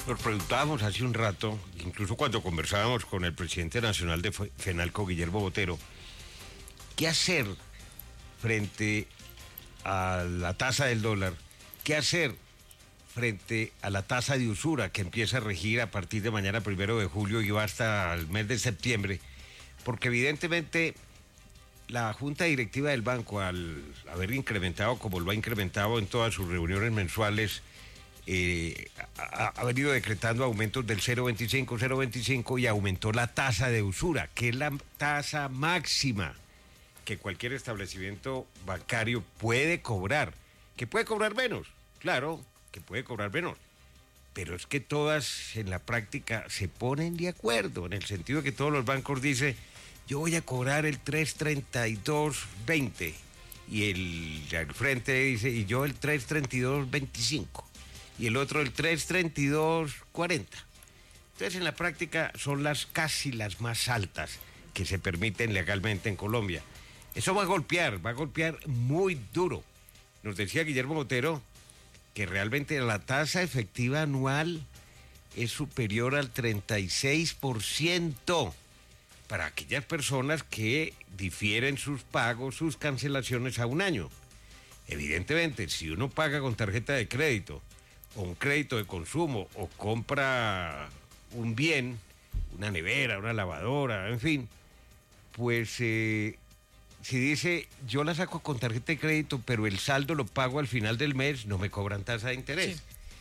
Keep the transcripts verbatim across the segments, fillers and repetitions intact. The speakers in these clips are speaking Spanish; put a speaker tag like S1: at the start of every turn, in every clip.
S1: Nos preguntábamos hace un rato, incluso cuando conversábamos con el presidente nacional de FENALCO, Guillermo Botero, ¿qué hacer frente a la tasa del dólar? ¿Qué hacer frente a la tasa de usura que empieza a regir a partir de mañana, primero de julio, y va hasta el mes de septiembre? Porque evidentemente la Junta Directiva del Banco, al haber incrementado, como lo ha incrementado en todas sus reuniones mensuales, eh, ha, ha venido decretando aumentos del cero punto veinticinco, cero punto veinticinco y aumentó la tasa de usura, que es la tasa máxima que cualquier establecimiento bancario puede cobrar. ¿Que puede cobrar menos? Claro, que puede cobrar menos. Pero es que todas en la práctica se ponen de acuerdo, en el sentido de que todos los bancos dicen: yo voy a cobrar el tres treinta y dos veinte, y el al frente dice, y yo el tres treinta y dos veinticinco, y el otro el tres treinta y dos cuarenta. Entonces en la práctica son las casi las más altas que se permiten legalmente en Colombia. Eso va a golpear, va a golpear muy duro. Nos decía Guillermo Botero que realmente la tasa efectiva anual es superior al treinta y seis por ciento para aquellas personas que difieren sus pagos, sus cancelaciones a un año. Evidentemente, si uno paga con tarjeta de crédito, o un crédito de consumo, o compra un bien, una nevera, una lavadora, en fin, pues eh, si dice, yo la saco con tarjeta de crédito, pero el saldo lo pago al final del mes, no me cobran tasa de interés. Sí.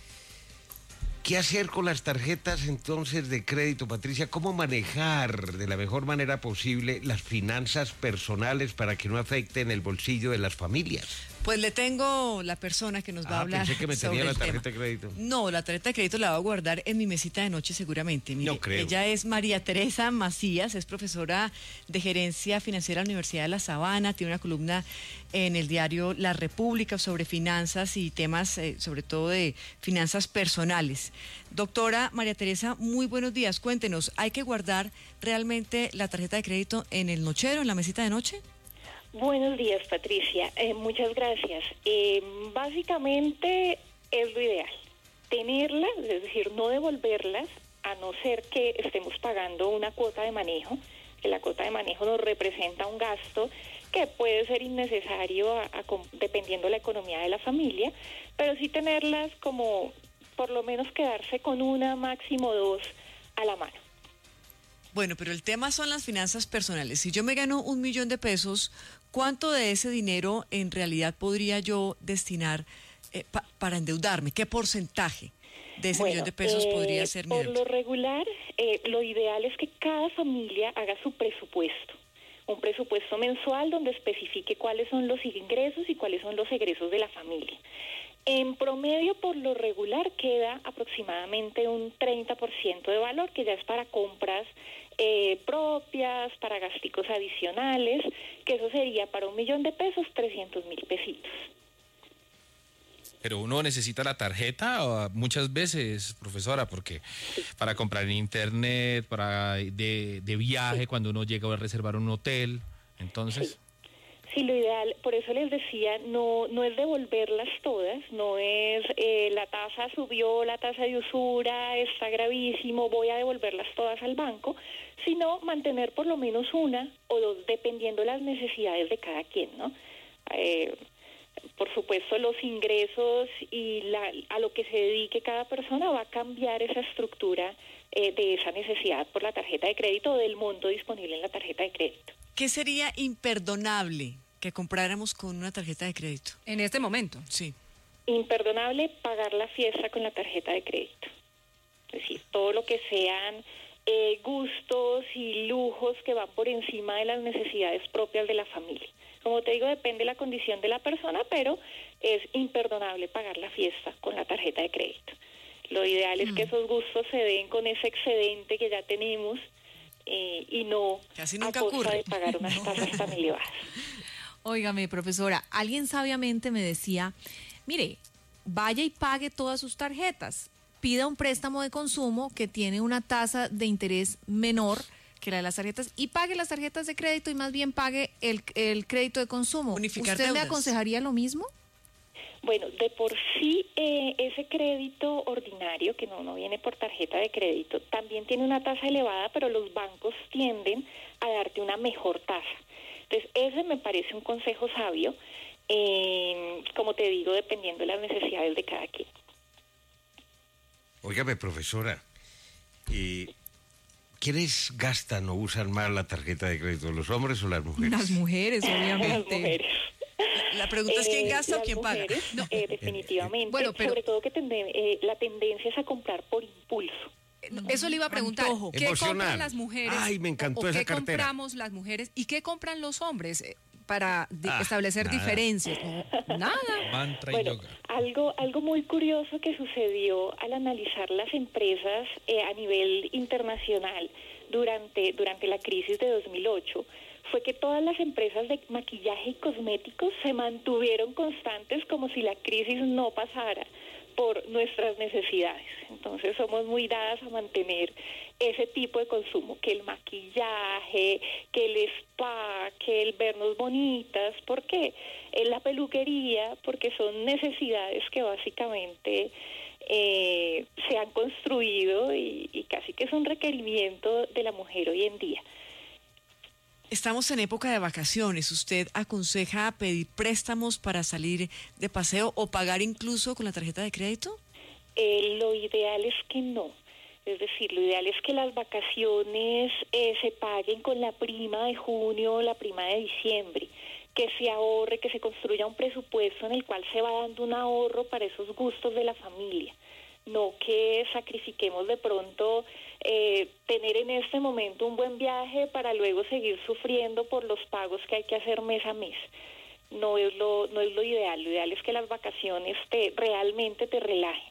S1: ¿Qué hacer con las tarjetas entonces de crédito, Patricia? ¿Cómo manejar de la mejor manera posible las finanzas personales para que no afecten el bolsillo de las familias?
S2: Pues le tengo la persona que nos va ah, a hablar.
S1: Pensé que me tenía la tarjeta
S2: tema.
S1: de crédito.
S2: No, la tarjeta de crédito la voy a guardar en mi mesita de noche seguramente. Mire,
S1: no creo.
S2: Ella es María Teresa Macías, es profesora de gerencia financiera de la Universidad de La Sabana, tiene una columna en el diario La República sobre finanzas y temas, eh, sobre todo de finanzas personales. Doctora María Teresa, muy buenos días. Cuéntenos, ¿hay que guardar realmente la tarjeta de crédito en el nochero, en la mesita de noche?
S3: Buenos días, Patricia. Eh, muchas gracias. Eh, básicamente es lo ideal. Tenerlas, es decir, no devolverlas, a no ser que estemos pagando una cuota de manejo, que la cuota de manejo nos representa un gasto que puede ser innecesario a, a, dependiendo de la economía de la familia, pero sí tenerlas como por lo menos quedarse con una, máximo dos a la mano.
S2: Bueno, pero el tema son las finanzas personales. Si yo me gano un millón de pesos, ¿cuánto de ese dinero en realidad podría yo destinar eh, pa, para endeudarme? ¿Qué porcentaje de ese bueno, millón de pesos eh, podría ser mi
S3: Por
S2: deuda?
S3: lo regular, eh, lo ideal es que cada familia haga su presupuesto. Un presupuesto mensual donde especifique cuáles son los ingresos y cuáles son los egresos de la familia. En promedio, por lo regular, queda aproximadamente un treinta por ciento de valor, que ya es para compras eh, propias, para gasticos adicionales, que eso sería para un millón de pesos, trescientos mil pesitos.
S4: Pero uno necesita la tarjeta muchas veces, profesora, porque sí. Para comprar en internet, para de, de viaje, sí. Cuando uno llega a reservar un hotel, entonces...
S3: Sí. Sí, lo ideal, por eso les decía, no no es devolverlas todas, no es eh, la tasa subió, la tasa de usura está gravísimo, voy a devolverlas todas al banco, sino mantener por lo menos una o dos, dependiendo de las necesidades de cada quien, ¿no? Eh, por supuesto, los ingresos y la, a lo que se dedique cada persona va a cambiar esa estructura eh, de esa necesidad por la tarjeta de crédito o del monto disponible en la tarjeta de crédito.
S2: ¿Qué sería imperdonable que compráramos con una tarjeta de crédito?
S5: En este momento.
S2: Sí.
S3: Imperdonable pagar la fiesta con la tarjeta de crédito. Es decir, todo lo que sean eh, gustos y lujos que van por encima de las necesidades propias de la familia. Como te digo, depende de la condición de la persona, pero es imperdonable pagar la fiesta con la tarjeta de crédito. Lo ideal es mm. que esos gustos se den con ese excedente que ya tenemos, Eh, y no
S2: Casi nunca
S3: a costa
S2: ocurre.
S3: de pagar unas tasas tan elevadas.
S5: Óigame, profesora, alguien sabiamente me decía, mire, vaya y pague todas sus tarjetas, pida un préstamo de consumo que tiene una tasa de interés menor que la de las tarjetas y pague las tarjetas de crédito y más bien pague el, el crédito de consumo.
S2: Unificar
S5: ¿Usted
S2: deudas.
S5: me aconsejaría lo mismo?
S3: Bueno, de por sí eh, ese crédito ordinario, que no, no viene por tarjeta de crédito, también tiene una tasa elevada, pero los bancos tienden a darte una mejor tasa. Entonces, ese me parece un consejo sabio, eh, como te digo, dependiendo de las necesidades de cada quien.
S1: Óigame, profesora, eh, ¿quiénes gastan o usan más la tarjeta de crédito, los hombres o las mujeres?
S5: Las mujeres, obviamente.
S3: Las mujeres.
S2: La pregunta es quién
S3: Eh,
S2: gasta o
S3: las
S2: quién paga.
S3: mujeres,
S2: No.
S3: eh, definitivamente.
S5: Bueno, pero-
S3: sobre todo que tende- eh, la tendencia es a comprar por impulso.
S5: Eso le iba a preguntar.
S2: Antojo.
S5: ¿Qué
S1: Emocional.
S5: compran las mujeres?
S1: Ay, me encantó
S5: o, o
S1: esa
S5: qué
S1: cartera.
S5: compramos las mujeres y qué compran los hombres eh, para di-
S1: Ah,
S5: establecer
S1: nada.
S5: diferencias? No, nada.
S4: Mantra y
S3: Bueno,
S4: yoga.
S3: algo, algo muy curioso que sucedió al analizar las empresas eh, a nivel internacional durante, durante la crisis de dos mil ocho fue que todas las empresas de maquillaje y cosméticos se mantuvieron constantes como si la crisis no pasara por nuestras necesidades. Entonces somos muy dadas a mantener ese tipo de consumo, que el maquillaje, que el spa, que el vernos bonitas. ¿Por qué? En la peluquería, porque son necesidades que básicamente eh, se han construido y, y casi que es un requerimiento de la mujer hoy en día.
S2: Estamos en época de vacaciones. ¿Usted aconseja pedir préstamos para salir de paseo o pagar incluso con la tarjeta de crédito?
S3: Eh, lo ideal es que no. Es decir, lo ideal es que las vacaciones eh, se paguen con la prima de junio o la prima de diciembre, que se ahorre, que se construya un presupuesto en el cual se va dando un ahorro para esos gustos de la familia. No que sacrifiquemos de pronto eh, tener en este momento un buen viaje para luego seguir sufriendo por los pagos que hay que hacer mes a mes. No es lo, no es lo ideal. Lo ideal es que las vacaciones te realmente te relajen.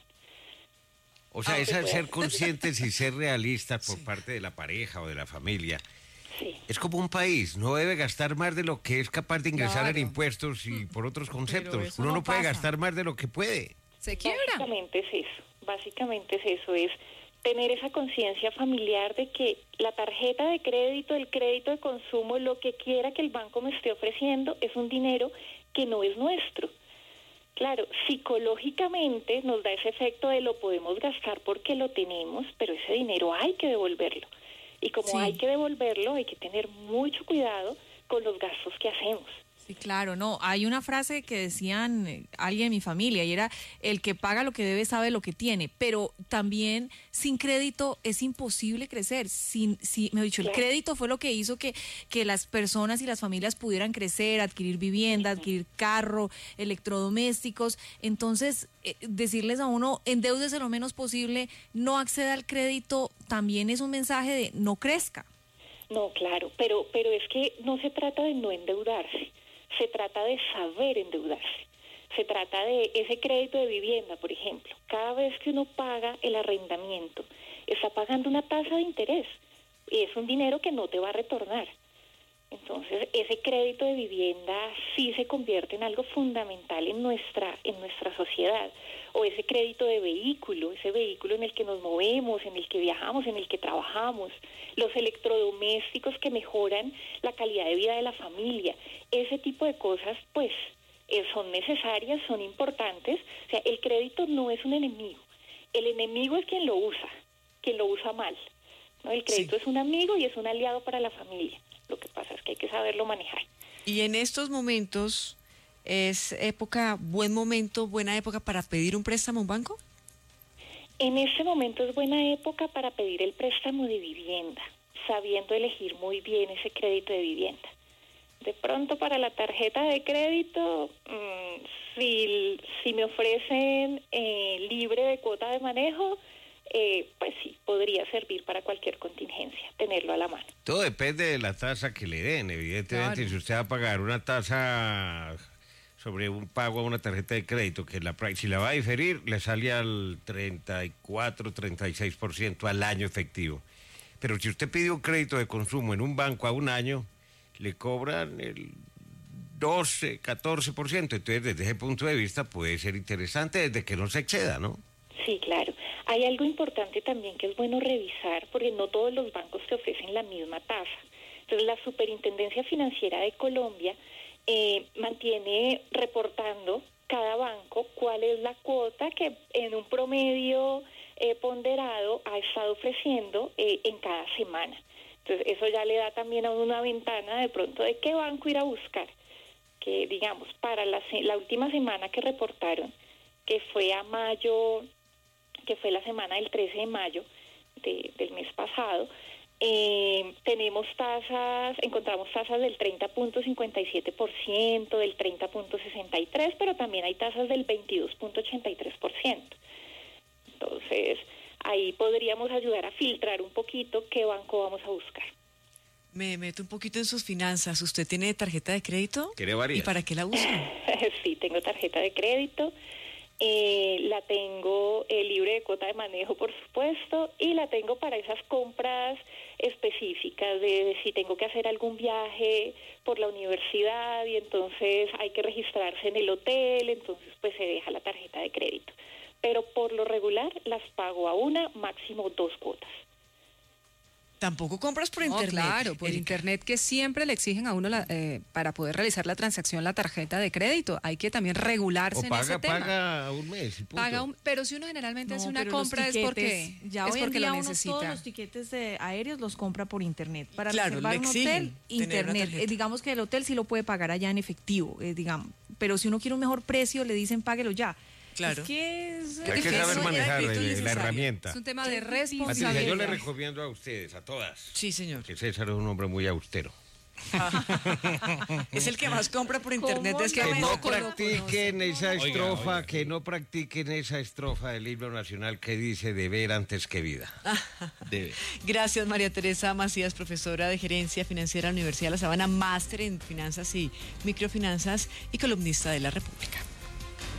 S1: O sea,
S3: Ah,
S1: es
S3: se
S1: al
S3: puede
S1: ser
S3: hacer.
S1: conscientes y ser realistas por parte de la pareja o de la familia.
S3: Sí.
S1: Es como un país, no debe gastar más de lo que es capaz de ingresar
S2: Claro.
S1: en impuestos y por otros conceptos.
S2: eso
S1: Uno no,
S2: no
S1: puede
S2: pasa.
S1: gastar más de lo que puede.
S5: Se quiebra.
S3: Básicamente es eso, básicamente es eso, es tener esa conciencia familiar de que la tarjeta de crédito, el crédito de consumo, lo que quiera que el banco me esté ofreciendo es un dinero que no es nuestro. Claro, psicológicamente nos da ese efecto de lo podemos gastar porque lo tenemos, pero ese dinero hay que devolverlo. Y como
S5: Sí.
S3: hay que devolverlo, hay que tener mucho cuidado con los gastos que hacemos.
S5: Sí, claro, no. Hay una frase que decían eh, alguien de mi familia y era: el que paga lo que debe sabe lo que tiene, pero también sin crédito es imposible crecer. Sin, si, me he dicho, el
S3: Claro.
S5: crédito fue lo que hizo que, que las personas y las familias pudieran crecer, adquirir vivienda, adquirir carro, electrodomésticos. Entonces, eh, decirles a uno, endeúdese lo menos posible, no acceda al crédito, también es un mensaje de no crezca.
S3: No, claro, pero, pero es que no se trata de no endeudarse, se trata de saber endeudarse. Se trata de ese crédito de vivienda, por ejemplo. Cada vez que uno paga el arrendamiento, está pagando una tasa de interés y es un dinero que no te va a retornar. Entonces, ese crédito de vivienda sí se convierte en algo fundamental en nuestra, en nuestra sociedad. O ese crédito de vehículo, ese vehículo en el que nos movemos, en el que viajamos, en el que trabajamos. Los electrodomésticos que mejoran la calidad de vida de la familia. Ese tipo de cosas, pues, eh, son necesarias, son importantes. O sea, el crédito no es un enemigo. El enemigo es quien lo usa, quien lo usa mal, ¿no? El crédito
S2: Sí.
S3: es un amigo y es un aliado para la familia. Lo que pasa es que hay que saberlo manejar.
S2: Y en estos momentos, ¿es época, buen momento, buena época para pedir un préstamo a un banco?
S3: En este momento es buena época para pedir el préstamo de vivienda, sabiendo elegir muy bien ese crédito de vivienda. De pronto para la tarjeta de crédito, mmm, si, si me ofrecen eh, libre de cuota de manejo, eh, pues sí, podría servir para cualquier contingencia, tenerlo a la mano.
S1: Todo depende de la tasa que le den, evidentemente.
S5: Claro.
S1: Si usted va a pagar una tasa sobre un pago a una tarjeta de crédito, que la, pra- si la va a diferir, le sale al treinta y cuatro, treinta y seis por ciento al año efectivo. Pero si usted pide un crédito de consumo en un banco a un año, le cobran el doce, catorce por ciento. Entonces, desde ese punto de vista, puede ser interesante desde que no se exceda, ¿no?
S3: Sí, claro. Hay algo importante también que es bueno revisar, porque no todos los bancos te ofrecen la misma tasa. Entonces, la Superintendencia Financiera de Colombia eh, mantiene reportando cada banco cuál es la cuota que en un promedio eh, ponderado ha estado ofreciendo eh, en cada semana. Entonces eso ya le da también a uno una ventana de pronto de qué banco ir a buscar. Que digamos, para la, la última semana que reportaron, que fue a mayo, que fue la semana del trece de mayo de, del mes pasado, eh, tenemos tasas, encontramos tasas del treinta punto cincuenta y siete por ciento, del treinta punto sesenta y tres por ciento, pero también hay tasas del veintidós punto ochenta y tres por ciento. Entonces, ahí podríamos ayudar a filtrar un poquito qué banco vamos a buscar.
S2: Me meto un poquito en sus finanzas. ¿Usted tiene tarjeta de crédito?
S1: ¿Quiere varias?
S2: ¿Y para qué la usa?
S3: Sí, tengo tarjeta de crédito, eh, la tengo eh, libre de cuota de manejo, por supuesto, y la tengo para esas compras específicas de, de si tengo que hacer algún viaje por la universidad y entonces hay que registrarse en el hotel, entonces pues se deja la tarjeta de crédito. Pero por lo regular las pago a una, máximo dos cuotas.
S2: Tampoco compras por
S6: No,
S2: internet.
S6: claro, por
S2: Erika.
S6: internet, que siempre le exigen a uno la, eh, para poder realizar la transacción la tarjeta de crédito. Hay que también regularse
S1: O
S6: en
S1: paga,
S6: ese tema.
S1: paga un mes. y punto.
S6: Paga un- pero si uno generalmente
S5: No,
S6: hace una
S5: pero los
S6: compra es
S5: tiquetes,
S6: porque
S5: ya
S6: es
S5: hoy en
S6: porque
S5: día
S6: lo
S5: uno
S6: necesita.
S5: todos los tiquetes de aéreos los compra por internet. Para
S2: Claro,
S5: reservar
S2: le
S5: un
S2: exigen
S5: hotel,
S2: tener una
S5: internet.
S2: tarjeta.
S5: Eh, digamos que el hotel sí lo puede pagar allá en efectivo, eh, digamos. Pero si uno quiere un mejor precio, le dicen páguelo ya.
S2: Claro.
S5: Es que es,
S1: Que hay que
S5: es
S1: saber
S5: eso era
S1: manejar
S5: crédito
S1: eh, la
S5: innecesario.
S1: herramienta.
S6: Es un tema de
S5: Qué
S1: Patricia, yo
S6: responsabilidad.
S1: le recomiendo a ustedes, a todas,
S2: Sí, señor.
S1: que César es un hombre muy austero.
S2: Es el que más compra por internet.
S5: ¿Cómo
S2: Es que
S1: Que
S5: no?
S1: no
S5: Tampoco lo
S1: practiquen esa
S4: Oiga,
S1: estrofa,
S4: oiga.
S1: que no practiquen esa estrofa del himno nacional que dice deber antes que vida.
S4: Debe.
S2: Gracias, María Teresa Macías, profesora de Gerencia Financiera de la Universidad de La Sabana, máster en Finanzas y Microfinanzas y columnista de La República.